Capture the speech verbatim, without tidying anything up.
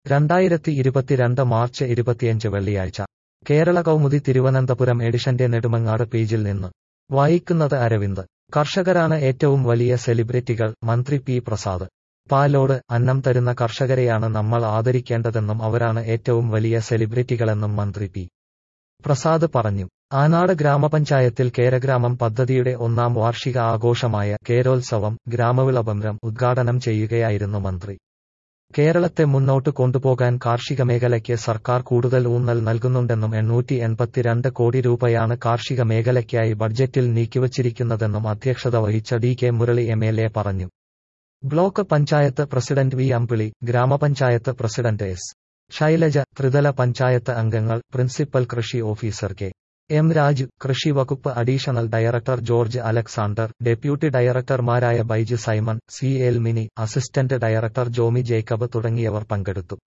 രണ്ടായിരത്തി ഇരുപത്തിരണ്ട് മാർച്ച് ഇരുപത്തിയഞ്ച് വെള്ളിയാഴ്ച കേരള കൗമുദി തിരുവനന്തപുരം എഡിഷന്റെ നെടുമങ്ങാട് പേജിൽ നിന്ന് വായിക്കുന്നത് അരവിന്ദ്. കർഷകരാണ് ഏറ്റവും വലിയ സെലിബ്രിറ്റികൾ, മന്ത്രി പി പ്രസാദ്. പാലോട്, അന്നം തരുന്ന കർഷകരെയാണ് നമ്മൾ ആദരിക്കേണ്ടതെന്നും അവരാണ് ഏറ്റവും വലിയ സെലിബ്രിറ്റികളെന്നും മന്ത്രി പി പ്രസാദ് പറഞ്ഞു. ആനാട് ഗ്രാമപഞ്ചായത്തിൽ കേരഗ്രാമം പദ്ധതിയുടെ ഒന്നാം വാർഷിക ആഘോഷമായ കേരോത്സവം ഗ്രാമവിളംബരം ഉദ്ഘാടനം ചെയ്യുകയായിരുന്നു മന്ത്രി. കേരളത്തെ മുന്നോട്ട് കൊണ്ടുപോകാൻ കാർഷിക മേഖലയ്ക്ക് സർക്കാർ കൂടുതൽ ഊന്നൽ നൽകുന്നുണ്ടെന്നും എണ്ണൂറ്റി എൺപത്തിരണ്ട് കോടി രൂപയാണ് കാർഷിക മേഖലയ്ക്കായി ബഡ്ജറ്റിൽ നീക്കിവച്ചിരിക്കുന്നതെന്നും അധ്യക്ഷത വഹിച്ച D K Murali M L A പറഞ്ഞു. Block panchayat president V Ambili, ഗ്രാമപഞ്ചായത്ത് പ്രസിഡന്റ് എസ് ശൈലജ, ത്രിതല പഞ്ചായത്ത് അംഗങ്ങൾ, പ്രിൻസിപ്പൽ കൃഷി ഓഫീസർ കെ എം രാജു, കൃഷി വകുപ്പ് additional director George Alexander, deputy ഡയറക്ടർമാരായ Baiju Simon, C L Mini, assistant director Jomy Jacob തുടങ്ങിയവർ പങ്കെടുത്തു.